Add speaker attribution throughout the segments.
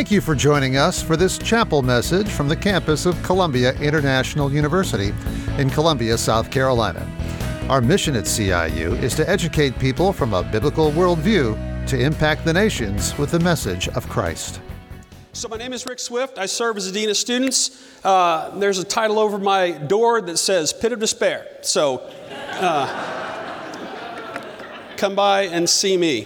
Speaker 1: Thank you for joining us for this chapel message from the campus of Columbia International University in Columbia, South Carolina. Our mission at CIU is to educate people from a biblical worldview to impact the nations with the message of Christ.
Speaker 2: So my name is Rick Swift. I serve as the Dean of Students. There's a title over my door that says Pit of Despair. So come by and see me.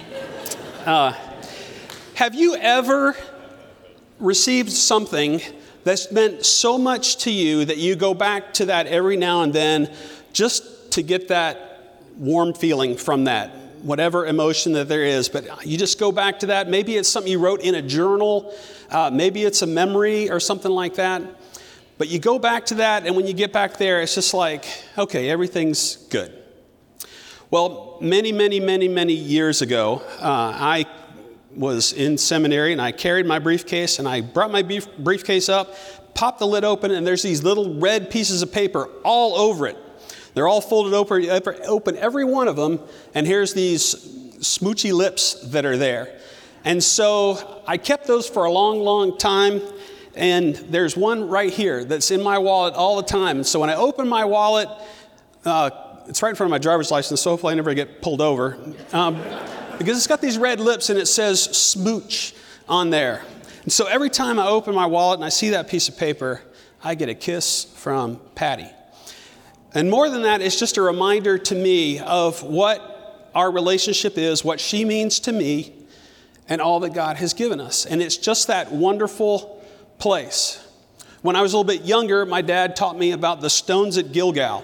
Speaker 2: Have you ever received something that's meant so much to you that you go back to that every now and then just to get that warm feeling from that, whatever emotion that there is, but you just go back to that? Maybe it's something you wrote in a journal, maybe it's a memory or something like that, but you go back to that, and when you get back there, it's just like, okay, everything's good. Well, many years ago, I was in seminary, and I carried my briefcase, and I brought my briefcase up, popped the lid open, and there's these little red pieces of paper all over it. They're all folded open, every one of them, and here's these smoochy lips that are there. And so I kept those for a long time, and there's one right here that's in my wallet all the time. And so when I open my wallet, it's right in front of my driver's license, so hopefully I never get pulled over. Because it's got these red lips and it says smooch on there. And so every time I open my wallet and I see that piece of paper, I get a kiss from Patty. And more than that, it's just a reminder to me of what our relationship is, what she means to me, and all that God has given us. And it's just that wonderful place. When I was a little bit younger, my dad taught me about the stones at Gilgal.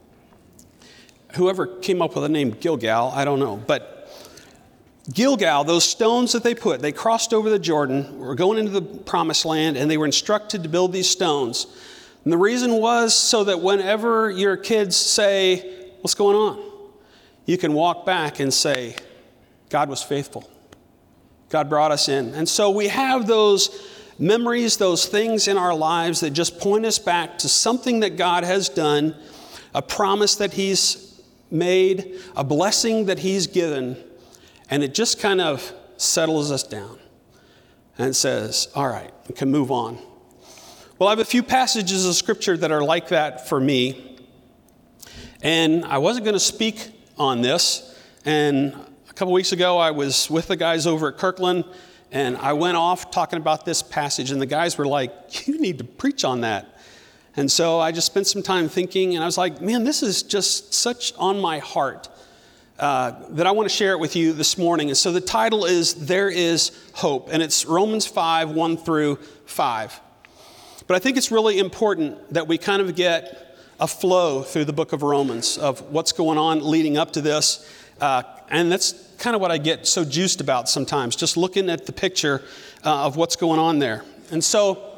Speaker 2: Whoever came up with the name Gilgal, I don't know, but Gilgal, those stones that they crossed over the Jordan, were going into the promised land, and they were instructed to build these stones. And the reason was so that whenever your kids say, what's going on? You can walk back and say, God was faithful. God brought us in. And so we have those memories, those things in our lives that just point us back to something that God has done, a promise that He's made, a blessing that He's given. And it just kind of settles us down and says, all right, we can move on. Well, I have a few passages of Scripture that are like that for me. And I wasn't going to speak on this. And a couple weeks ago, I was with the guys over at Kirkland, and I went off talking about this passage. And the guys were like, you need to preach on that. And so I just spent some time thinking, and I was like, man, this is just such on my heart. That I want to share it with you this morning. And so the title is There Is Hope, and it's Romans 5, 1 through 5. But I think it's really important that we kind of get a flow through the book of Romans of what's going on leading up to this. And that's kind of what I get so juiced about sometimes, just looking at the picture of what's going on there. And so,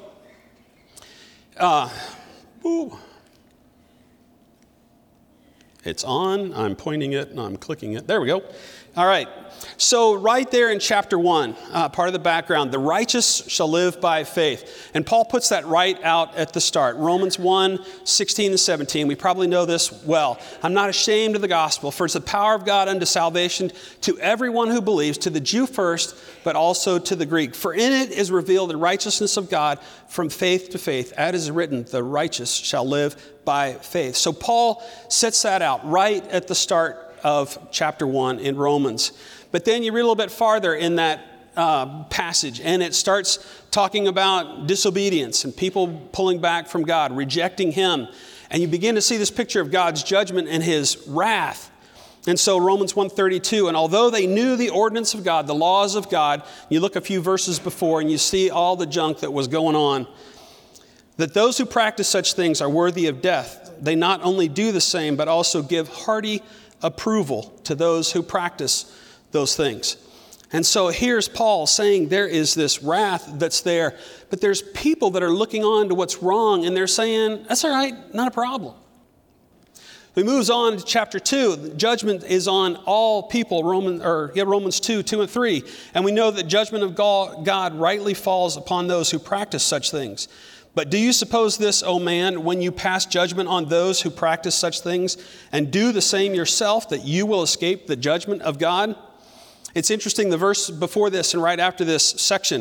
Speaker 2: it's on, I'm pointing it, and I'm clicking it. There we go. All right. So right there in chapter 1, part of the background, the righteous shall live by faith. And Paul puts that right out at the start. Romans 1, 16 and 17. We probably know this well. I'm not ashamed of the gospel, for it's the power of God unto salvation to everyone who believes, to the Jew first, but also to the Greek. For in it is revealed the righteousness of God from faith to faith. As is written, the righteous shall live by faith. So Paul sets that out right at the start of chapter 1 in Romans. But then you read a little bit farther in that passage, and it starts talking about disobedience and people pulling back from God, rejecting Him. And you begin to see this picture of God's judgment and His wrath. And so Romans 1:32, and although they knew the ordinance of God, the laws of God, you look a few verses before and you see all the junk that was going on, that those who practice such things are worthy of death. They not only do the same, but also give hearty approval to those who practice those things. And so here's Paul saying there is this wrath that's there, but there's people that are looking on to what's wrong, and they're saying, that's all right, not a problem. He moves on to chapter 2. The judgment is on all people, Romans 2 and 3. And we know that judgment of God rightly falls upon those who practice such things. But do you suppose this, O man, when you pass judgment on those who practice such things and do the same yourself, that you will escape the judgment of God? It's interesting, the verse before this and right after this section,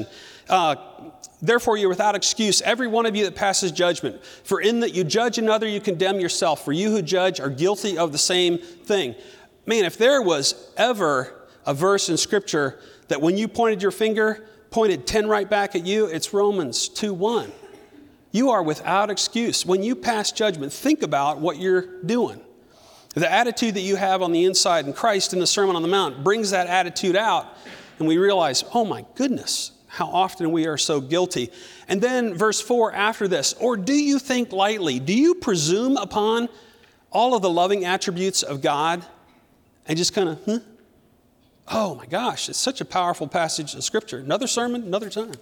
Speaker 2: Therefore, you're without excuse, every one of you that passes judgment. For in that you judge another, you condemn yourself. For you who judge are guilty of the same thing. Man, if there was ever a verse in Scripture that when you pointed your finger, pointed 10 right back at you, it's Romans 2:1. You are without excuse. When you pass judgment, think about what you're doing. The attitude that you have on the inside, and Christ in the Sermon on the Mount brings that attitude out, and we realize, oh my goodness, how often we are so guilty. And then verse 4 after this, or do you think lightly? Do you presume upon all of the loving attributes of God and just kind of, Oh my gosh, it's such a powerful passage of Scripture. Another sermon, another time.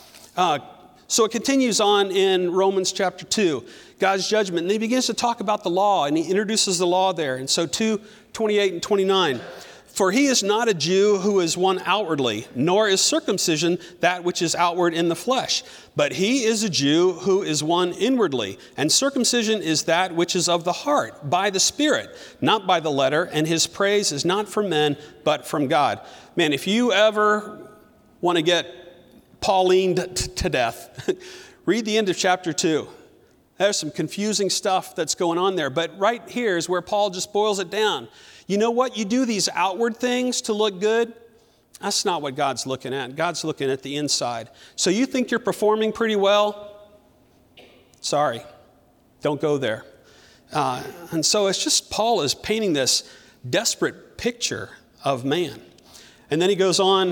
Speaker 2: So it continues on in Romans chapter 2, God's judgment. And he begins to talk about the law, and he introduces the law there. And so 2:28 and 29. For he is not a Jew who is one outwardly, nor is circumcision that which is outward in the flesh. But he is a Jew who is one inwardly, and circumcision is that which is of the heart, by the Spirit, not by the letter, and his praise is not from men, but from God. Man, if you ever want to get Paulined to death, read the end of chapter 2. There's some confusing stuff that's going on there, but right here is where Paul just boils it down. You know what? You do these outward things to look good. That's not what God's looking at. God's looking at the inside. So you think you're performing pretty well? Sorry, don't go there. And so it's just Paul is painting this desperate picture of man. And then he goes on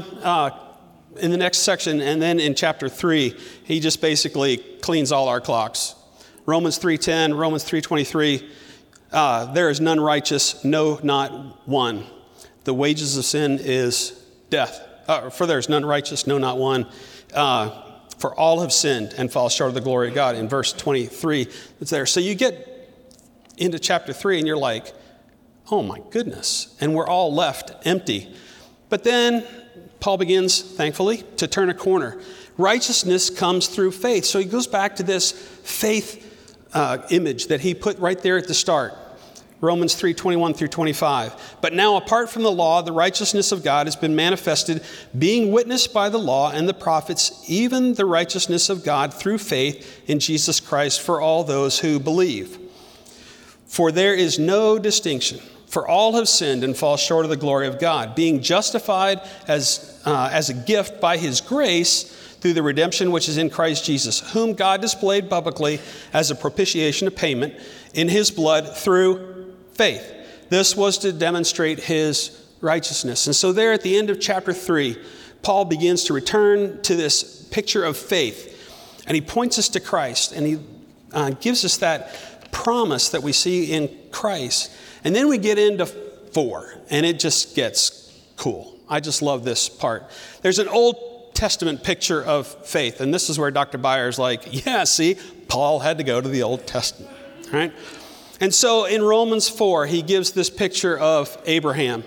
Speaker 2: in the next section, and then in chapter 3, he just basically cleans all our clocks. Romans 3:10, Romans 3:23. There is none righteous, no, not one. The wages of sin is death. For there is none righteous, no, not one. For all have sinned and fall short of the glory of God. In verse 23, it's there. So you get into chapter 3 and you're like, oh my goodness. And we're all left empty. But then Paul begins, thankfully, to turn a corner. Righteousness comes through faith. So he goes back to this faith image that he put right there at the start. Romans 3:21 through 25. But now apart from the law, the righteousness of God has been manifested, being witnessed by the law and the prophets, even the righteousness of God through faith in Jesus Christ for all those who believe. For there is no distinction, for all have sinned and fall short of the glory of God, being justified as a gift by his grace through the redemption which is in Christ Jesus, whom God displayed publicly as a propitiation of payment in his blood through faith. This was to demonstrate his righteousness. And so there at the end of chapter 3, Paul begins to return to this picture of faith. And he points us to Christ. And he gives us that promise that we see in Christ. And then we get into 4. And it just gets cool. I just love this part. There's an Old Testament picture of faith. And this is where Dr. Byers like, yeah, see, Paul had to go to the Old Testament. All right? And so in Romans 4, he gives this picture of Abraham.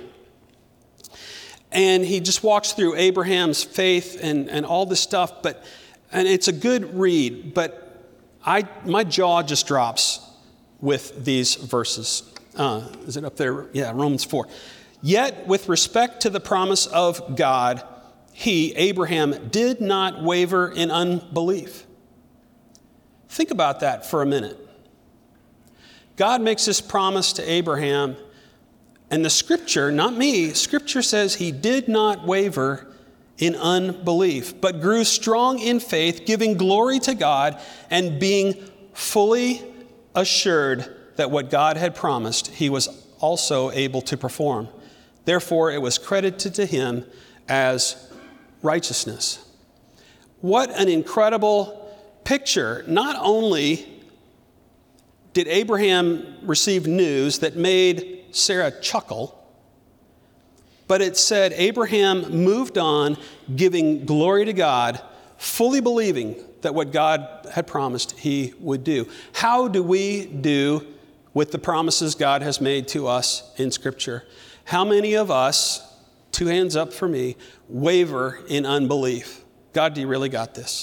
Speaker 2: And he just walks through Abraham's faith and all this stuff. And it's a good read, but my jaw just drops with these verses. Is it up there? Yeah, Romans 4. Yet with respect to the promise of God, he, Abraham, did not waver in unbelief. Think about that for a minute. God makes this promise to Abraham, and the Scripture, not me, Scripture says he did not waver in unbelief, but grew strong in faith, giving glory to God and being fully assured that what God had promised, he was also able to perform. Therefore, it was credited to him as righteousness. What an incredible picture. Not only did Abraham receive news that made Sarah chuckle, but it said Abraham moved on, giving glory to God, fully believing that what God had promised he would do. How do we do with the promises God has made to us in Scripture? How many of us, 2 hands up for me, waver in unbelief? God, do you really got this?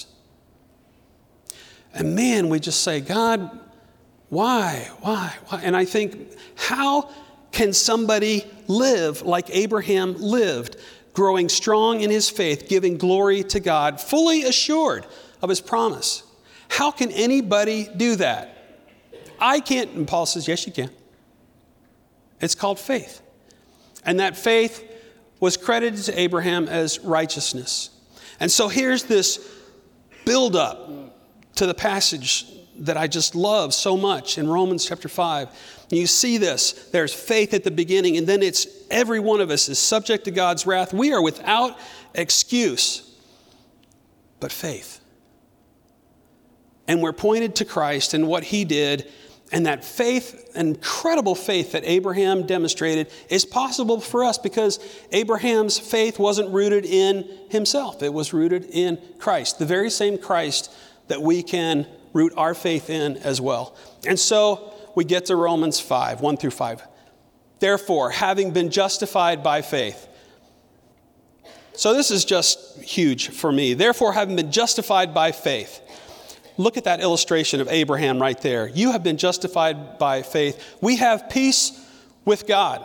Speaker 2: And man, we just say, God, why? And I think, how can somebody live like Abraham lived? growing strong in his faith, giving glory to God, fully assured of his promise. How can anybody do that? I can't. And Paul says, yes, you can. It's called faith. And that faith was credited to Abraham as righteousness. And so here's this build-up to the passage that I just love so much in Romans chapter 5. And you see this. There's faith at the beginning, and then it's every one of us is subject to God's wrath. We are without excuse but faith. And we're pointed to Christ and what he did. And that faith, incredible faith that Abraham demonstrated, is possible for us because Abraham's faith wasn't rooted in himself. It was rooted in Christ, the very same Christ that we can root our faith in as well. And so we get to Romans 5, 1 through 5. Therefore, having been justified by faith. So this is just huge for me. Therefore, having been justified by faith. Look at that illustration of Abraham right there. You have been justified by faith. We have peace with God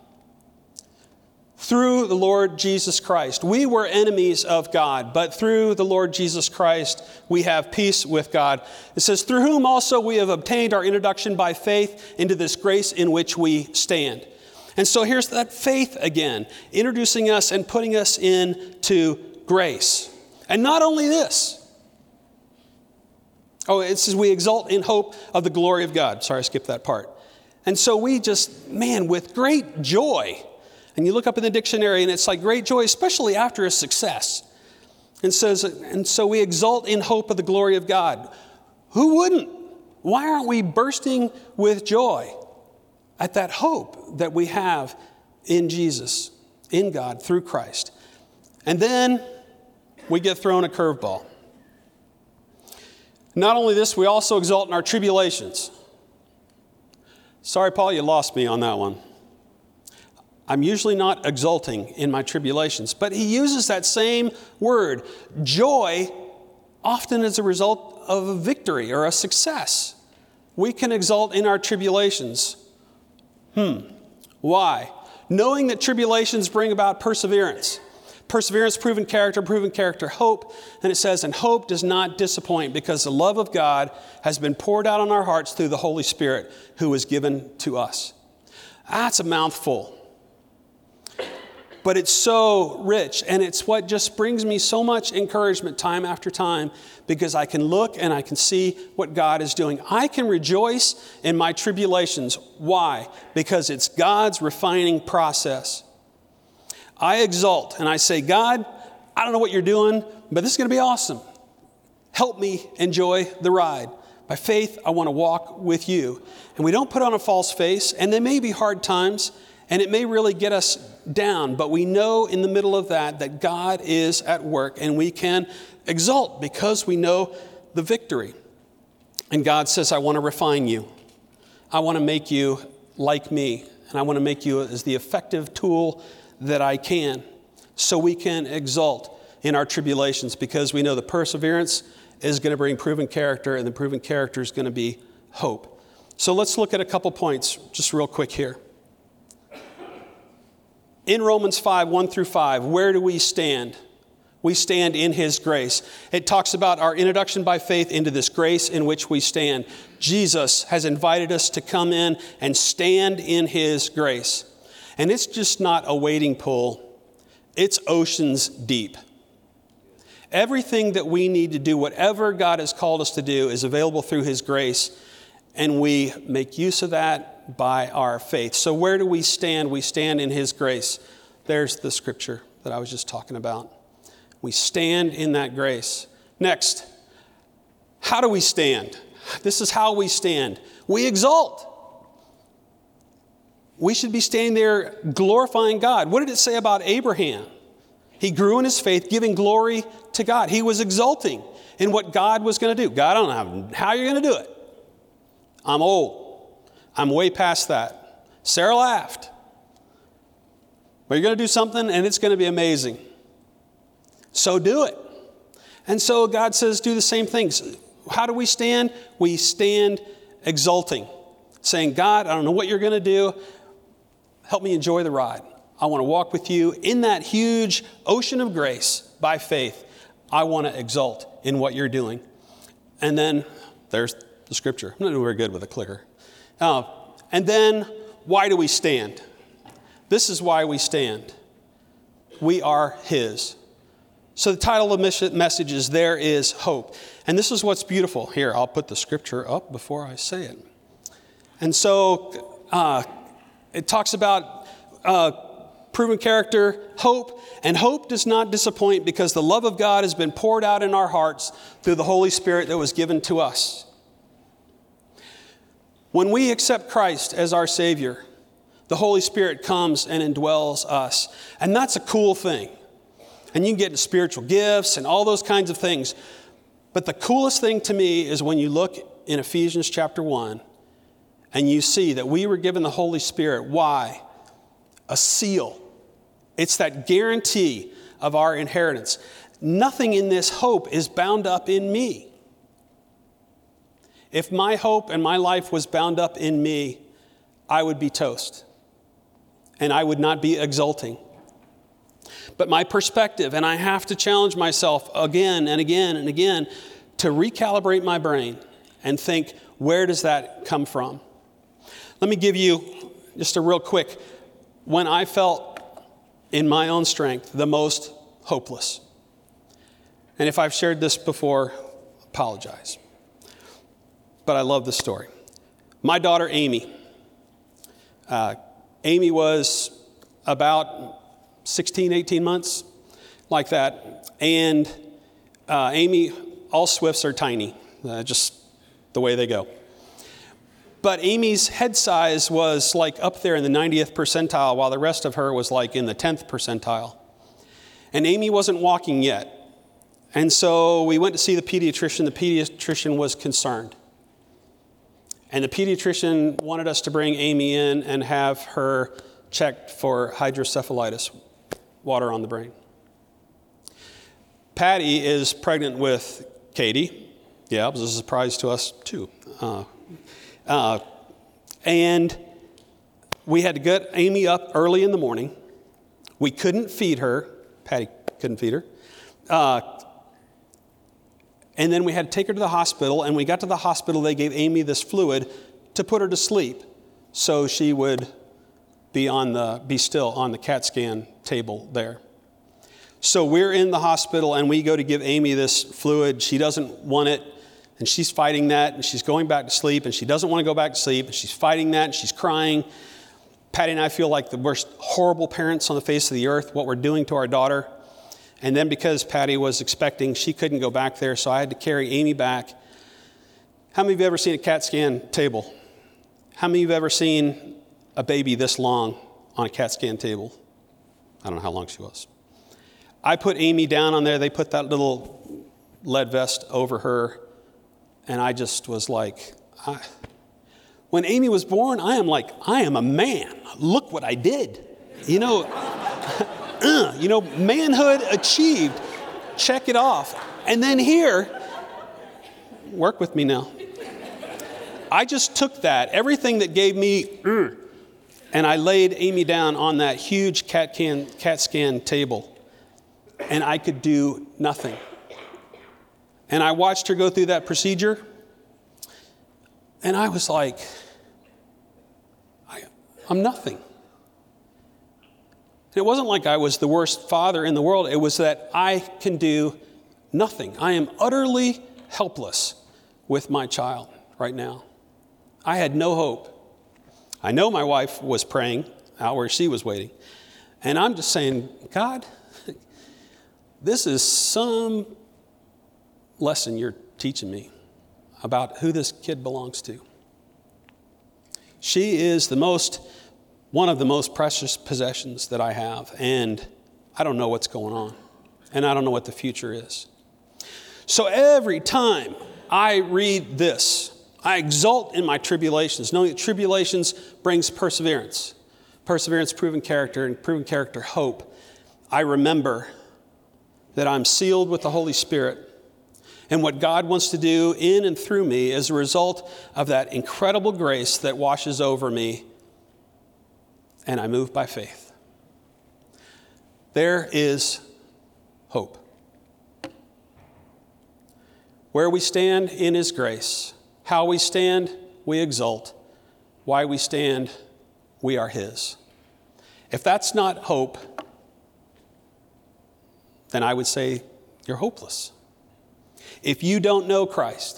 Speaker 2: through the Lord Jesus Christ. We were enemies of God, but through the Lord Jesus Christ, we have peace with God. It says, through whom also we have obtained our introduction by faith into this grace in which we stand. And so here's that faith again, introducing us and putting us into grace. And not only this. Oh, it says we exult in hope of the glory of God. Sorry, I skipped that part. And so we just, with great joy. And you look up in the dictionary and it's like great joy, especially after a success. And so we exult in hope of the glory of God. Who wouldn't? Why aren't we bursting with joy at that hope that we have in Jesus, in God, through Christ? And then we get thrown a curveball. Not only this, we also exult in our tribulations. Sorry, Paul, you lost me on that one. I'm usually not exulting in my tribulations, but he uses that same word, joy, often as a result of a victory or a success. We can exult in our tribulations. Why? Knowing that tribulations bring about perseverance. Perseverance, proven character, hope. And it says, and hope does not disappoint because the love of God has been poured out on our hearts through the Holy Spirit who was given to us. That's a mouthful. But it's so rich, and it's what just brings me so much encouragement time after time because I can look and I can see what God is doing. I can rejoice in my tribulations. Why? Because it's God's refining process. I exult and I say, God, I don't know what you're doing, but this is going to be awesome. Help me enjoy the ride. By faith, I want to walk with you. And we don't put on a false face, and there may be hard times, and it may really get us down, but we know in the middle of that God is at work, and we can exult because we know the victory. And God says, I want to refine you. I want to make you like me, and I want to make you as the effective tool that I can, so we can exult in our tribulations because we know the perseverance is going to bring proven character, and the proven character is going to be hope. So let's look at a couple points just real quick here. In Romans 5, 1 through 5, where do we stand? We stand in his grace. It talks about our introduction by faith into this grace in which we stand. Jesus has invited us to come in and stand in his grace. And it's just not a wading pool. It's oceans deep. Everything that we need to do, whatever God has called us to do, is available through his grace. And we make use of that by our faith. So where do we stand? We stand in his grace. There's the scripture that I was just talking about. We stand in that grace. Next, how do we stand? This is how we stand. We exalt. We should be standing there glorifying God. What did it say about Abraham? He grew in his faith, giving glory to God. He was exulting in what God was going to do. God, I don't know how you're going to do it. I'm old. I'm way past that. Sarah laughed. But you're going to do something and it's going to be amazing. So do it. And so God says do the same things. How do we stand? We stand exulting, saying, God, I don't know what you're going to do. Help me enjoy the ride. I want to walk with you in that huge ocean of grace by faith. I want to exult in what you're doing. And then there's the scripture. I'm not doing very good with a clicker. And then, why do we stand? This is why we stand. We are his. So the title of the message is There is Hope. And this is what's beautiful. Here, I'll put the scripture up before I say it. And so it talks about proven character, hope. And hope does not disappoint because the love of God has been poured out in our hearts through the Holy Spirit that was given to us. When we accept Christ as our Savior, the Holy Spirit comes and indwells us. And that's a cool thing. And you can get into spiritual gifts and all those kinds of things. But the coolest thing to me is when you look in Ephesians chapter 1 and you see that we were given the Holy Spirit. Why? A seal. It's that guarantee of our inheritance. Nothing in this hope is bound up in me. If my hope and my life was bound up in me, I would be toast. And I would not be exulting. But my perspective, and I have to challenge myself again and again and again to recalibrate my brain and think, where does that come from? Let me give you just a real quick, when I felt in my own strength the most hopeless. And if I've shared this before, apologize. But I love this story. My daughter, Amy. Amy was about 16, 18 months, like that. And Amy, all Swifts are tiny, just the way they go. But Amy's head size was like up there in the 90th percentile, while the rest of her was like in the 10th percentile. And Amy wasn't walking yet. And so we went to see the pediatrician. The pediatrician was concerned. And the pediatrician wanted us to bring Amy in and have her checked for hydrocephalitis, water on the brain. Patty is pregnant with Katie. Yeah, it was a surprise to us too. And we had to get Amy up early in the morning. We couldn't feed her. Patty couldn't feed her. And then we had to take her to the hospital. And when we got to the hospital, they gave Amy this fluid to put her to sleep so she would be still on the CAT scan table there. So we're in the hospital and we go to give Amy this fluid. She doesn't want it. And she's fighting that, and she's going back to sleep, and she doesn't want to go back to sleep, and she's fighting that, and she's crying. Patty and I feel like the worst horrible parents on the face of the earth, what we're doing to our daughter. And then because Patty was expecting, she couldn't go back there, so I had to carry Amy back. How many of you have ever seen a CAT scan table? How many of you have ever seen a baby this long on a CAT scan table? I don't know how long she was. I put Amy down on there. They put that little lead vest over her. And I just was like, when Amy was born, I am a man. Look what I did. Manhood achieved. Check it off. And then here, work with me now. I just took that, everything that gave me, and I laid Amy down on that huge CAT scan table. And I could do nothing. And I watched her go through that procedure. And I was like, I'm nothing. It wasn't like I was the worst father in the world. It was that I can do nothing. I am utterly helpless with my child right now. I had no hope. I know my wife was praying out where she was waiting. And I'm just saying, God, this is some lesson you're teaching me about who this kid belongs to. She is one of the most precious possessions that I have, and I don't know what's going on, and I don't know what the future is. So every time I read this, I exult in my tribulations, knowing that tribulations brings perseverance. Perseverance, proven character, and proven character, hope. I remember that I'm sealed with the Holy Spirit. And what God wants to do in and through me as a result of that incredible grace that washes over me. And I move by faith. there is hope. Where we stand in His grace, how we stand, we exult. Why we stand, we are His. If that's not hope, then I would say you're hopeless. If you don't know Christ,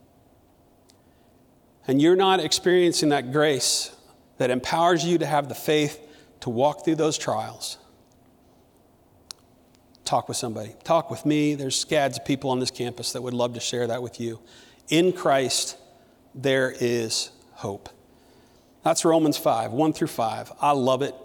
Speaker 2: and you're not experiencing that grace that empowers you to have the faith to walk through those trials, talk with somebody. Talk with me. There's scads of people on this campus that would love to share that with you. In Christ, there is hope. That's Romans 5, 1 through 5. I love it.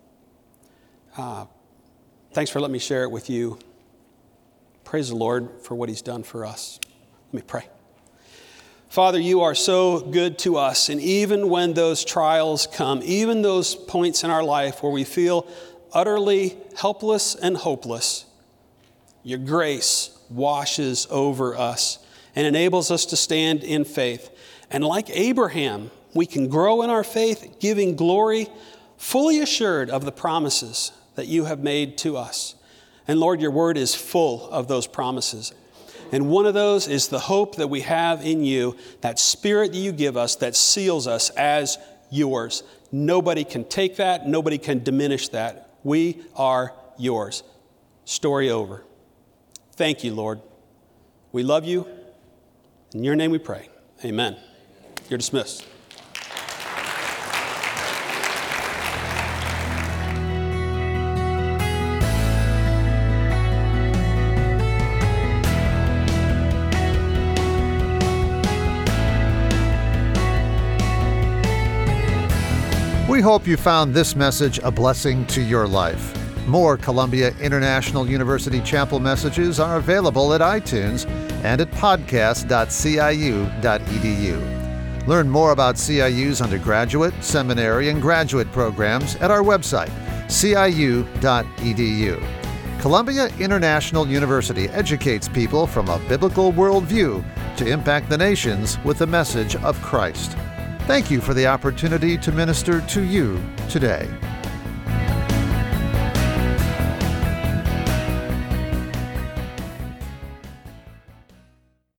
Speaker 2: Thanks for letting me share it with you. Praise the Lord for what He's done for us. Let me pray. Father, you are so good to us. And even when those trials come, even those points in our life where we feel utterly helpless and hopeless, your grace washes over us and enables us to stand in faith. And like Abraham, we can grow in our faith, giving glory, fully assured of the promises that you have made to us. And Lord, your word is full of those promises. And one of those is the hope that we have in you, that spirit that you give us that seals us as yours. Nobody can take that. Nobody can diminish that. We are yours. Story over. Thank you, Lord. We love you. In your name we pray. Amen. You're dismissed.
Speaker 1: We hope you found this message a blessing to your life. More Columbia International University Chapel messages are available at iTunes and at podcast.ciu.edu. Learn more about CIU's undergraduate, seminary, and graduate programs at our website, ciu.edu. Columbia International University educates people from a biblical worldview to impact the nations with the message of Christ. Thank you for the opportunity to minister to you today.